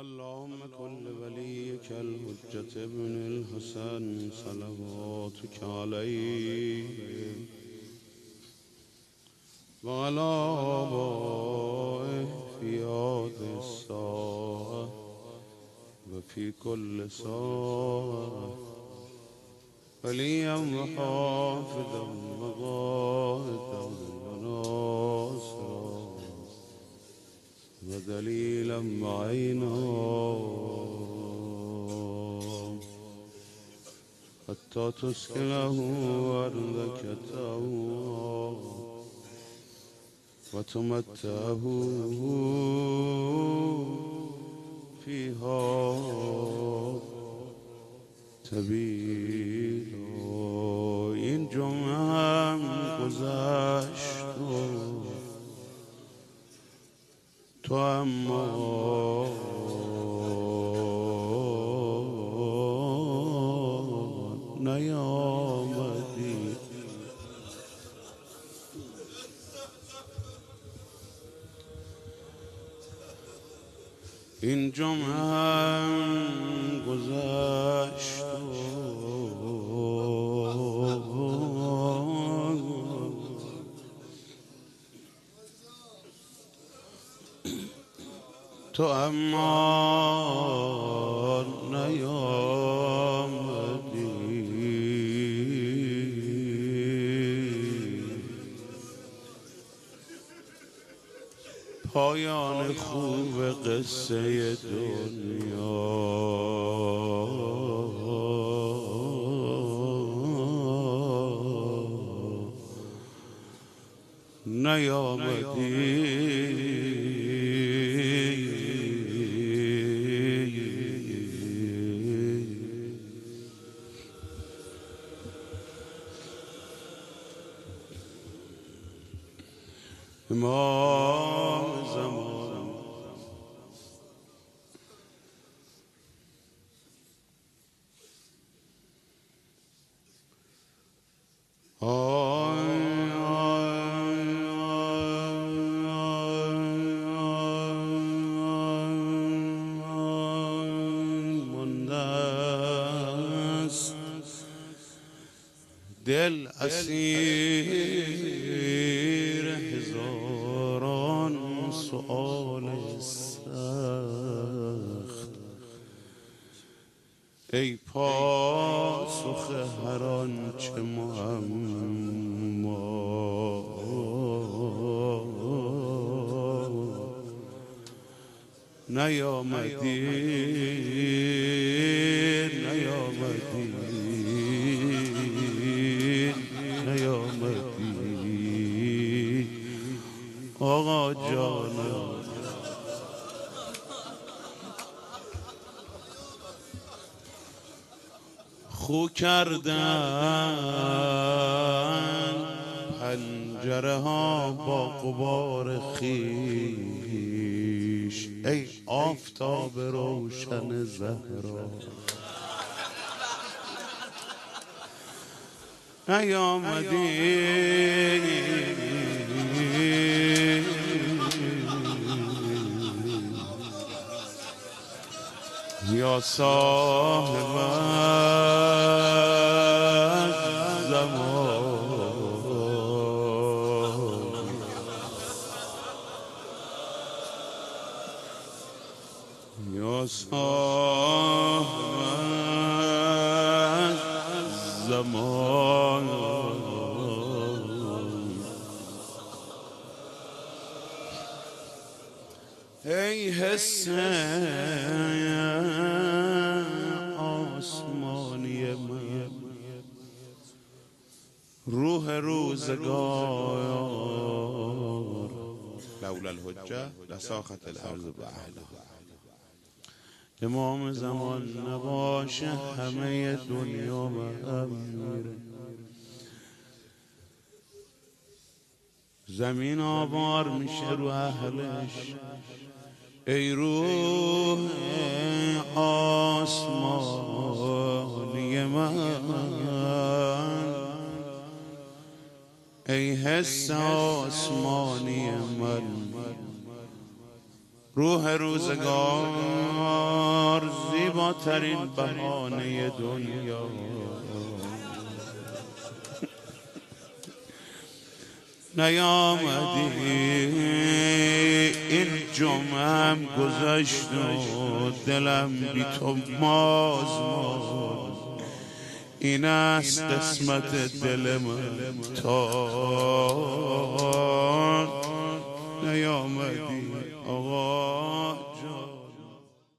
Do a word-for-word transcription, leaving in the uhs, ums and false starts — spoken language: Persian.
اللهم كن لوليك الحجة ابن الحسن صلواتك عليه وعلى آبائه في هذه الساعة وفي كل ساعة وليا وحافظا وقائدا وناصرا ودليلا معينا حتى تسكنه أرضك طوعا وتمتعه فيها طویلا. این جمعه هم گذشت تو اما نیامدی. این جمعه هم گذشت تو اما نیامدی. پایان خوب قصه دنیا نیامدی. امام زمان آی مانده است دل اسیر هزاران سؤال سخت. ای پاسخ هر آنچه معما نیامدی نیامدی نیامدی آقا جانم. خو کردن پنجره ها با غبار خویش. ای آفتاب روشن زهرا نیامدی. یا صاحب الزمان یا صاحب الزمان ای حس آسمانی من، روح روزگار، لولا الحجه لساخت الارض باهلها. امام زمان نباشه همه دنیا و هم میره. زمین آبار میشه رو اهلش. ای روح آسمانی من، ای حس آسمانی من، روح روزگار زیباترین بهانه دنیا، نیامدی این جمعم گذشت و دلم بی تو ماز ماز، این است قسمت دل من تا نیامدی آقا.